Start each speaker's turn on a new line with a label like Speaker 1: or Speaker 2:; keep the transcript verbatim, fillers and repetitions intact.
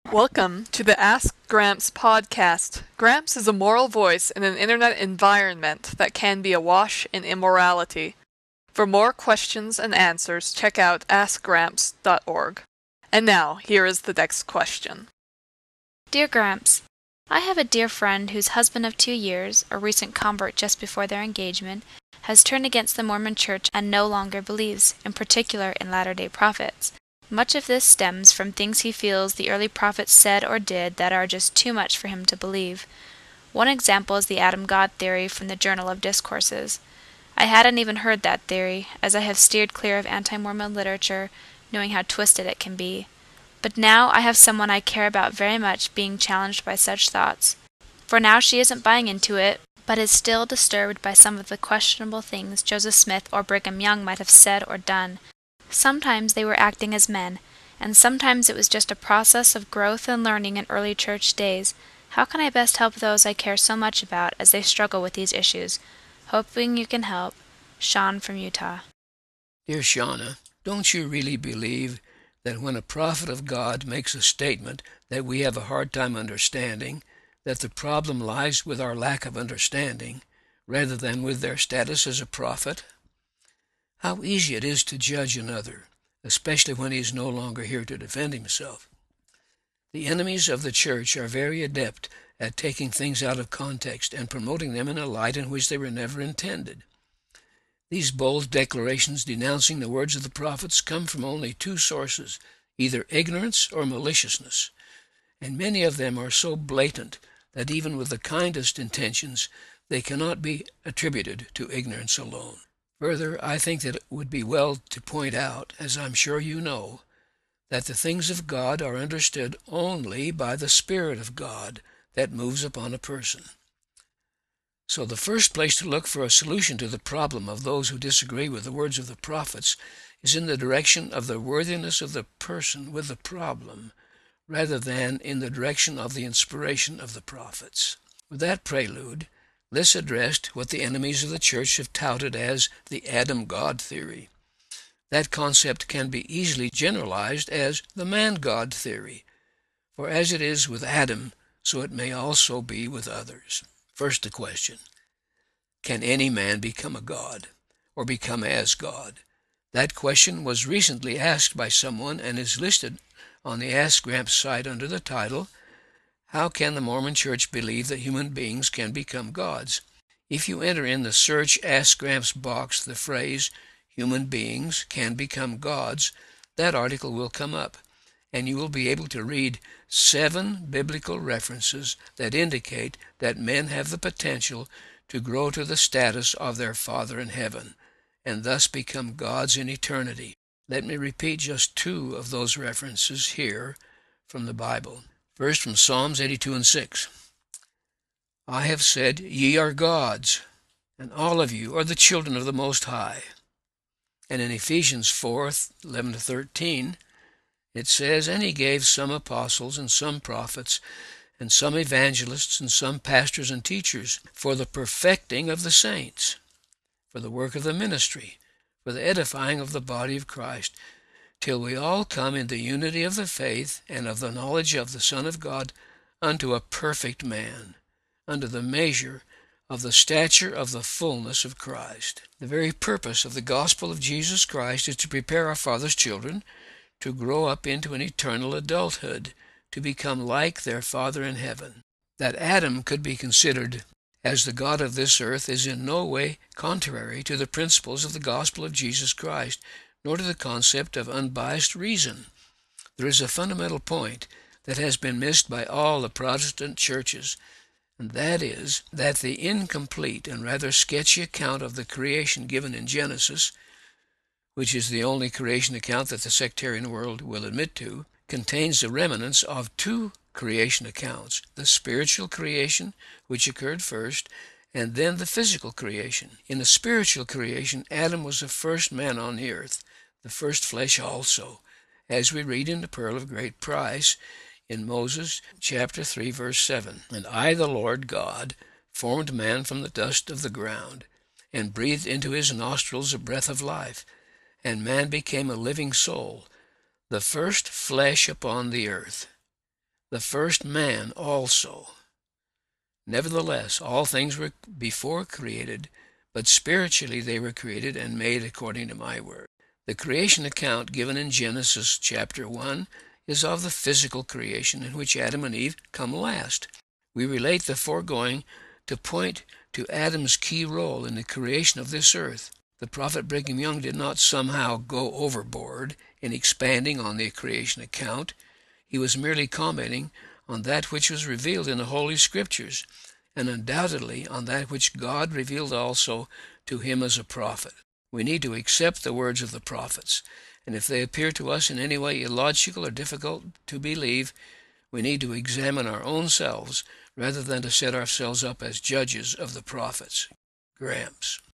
Speaker 1: Welcome to the Ask Gramps podcast. Gramps is a moral voice in an internet environment that can be awash in immorality. For more questions and answers, check out ask gramps dot org. And now, here is the next question.
Speaker 2: Dear Gramps, I have a dear friend whose husband of two years, a recent convert just before their engagement, has turned against the Mormon Church and no longer believes, in particular in Latter-day Prophets. Much of this stems from things he feels the early prophets said or did that are just too much for him to believe. One example is the Adam God theory from the Journal of Discourses. I hadn't even heard that theory, as I have steered clear of anti-Mormon literature, knowing how twisted it can be. But now I have someone I care about very much being challenged by such thoughts. For now she isn't buying into it, but is still disturbed by some of the questionable things Joseph Smith or Brigham Young might have said or done. Sometimes they were acting as men, and sometimes it was just a process of growth and learning in early church days. How can I best help those I care so much about as they struggle with these issues? Hoping you can help. Sean from Utah.
Speaker 3: Dear Shauna, don't you really believe that when a prophet of God makes a statement that we have a hard time understanding, that the problem lies with our lack of understanding rather than with their status as a prophet? How easy it is to judge another, especially when he is no longer here to defend himself. The enemies of the church are very adept at taking things out of context and promoting them in a light in which they were never intended. These bold declarations denouncing the words of the prophets come from only two sources, either ignorance or maliciousness, and many of them are so blatant that even with the kindest intentions they cannot be attributed to ignorance alone. Further, I think that it would be well to point out, as I'm sure you know, that the things of God are understood only by the Spirit of God that moves upon a person. So the first place to look for a solution to the problem of those who disagree with the words of the prophets is in the direction of the worthiness of the person with the problem, rather than in the direction of the inspiration of the prophets. With that prelude, let's address what the enemies of the church have touted as the Adam God theory. That concept can be easily generalized as the man God theory, for as it is with Adam, so it may also be with others. First the question, can any man become a god, or become as God? That question was recently asked by someone and is listed on the Ask Gramps site under the title, How can the Mormon Church believe that human beings can become gods? If you enter in the Search Ask Gramps box the phrase, human beings can become gods, that article will come up, and you will be able to read seven biblical references that indicate that men have the potential to grow to the status of their Father in heaven, and thus become gods in eternity. Let me repeat just two of those references here from the Bible. First, from Psalms eighty-two and six. I have said, ye are gods, and all of you are the children of the Most High. And in Ephesians four, eleven to thirteen, it says, and he gave some apostles and some prophets and some evangelists and some pastors and teachers for the perfecting of the saints, for the work of the ministry, for the edifying of the body of Christ, till we all come in the unity of the faith and of the knowledge of the Son of God unto a perfect man, unto the measure of the stature of the fullness of Christ. The very purpose of the gospel of Jesus Christ is to prepare our Father's children to grow up into an eternal adulthood, to become like their Father in heaven. That Adam could be considered as the God of this earth is in no way contrary to the principles of the gospel of Jesus Christ, nor to the concept of unbiased reason. There is a fundamental point that has been missed by all the Protestant churches, and that is that the incomplete and rather sketchy account of the creation given in Genesis, which is the only creation account that the sectarian world will admit to, contains the remnants of two creation accounts, the spiritual creation, which occurred first, and then the physical creation. In the spiritual creation, Adam was the first man on the earth, the first flesh also, as we read in the Pearl of Great Price in Moses chapter three, verse seven. And I, the Lord God, formed man from the dust of the ground, and breathed into his nostrils a breath of life, and man became a living soul, the first flesh upon the earth. the first man also. Nevertheless, all things were before created, but spiritually they were created and made according to my word. The creation account given in Genesis chapter one is of the physical creation in which Adam and Eve come last. We relate the foregoing to point to Adam's key role in the creation of this earth. The prophet Brigham Young did not somehow go overboard in expanding on the creation account. He was merely commenting on that which was revealed in the Holy Scriptures, and undoubtedly on that which God revealed also to him as a prophet. We need to accept the words of the prophets, and if they appear to us in any way illogical or difficult to believe, we need to examine our own selves rather than to set ourselves up as judges of the prophets. Gramps.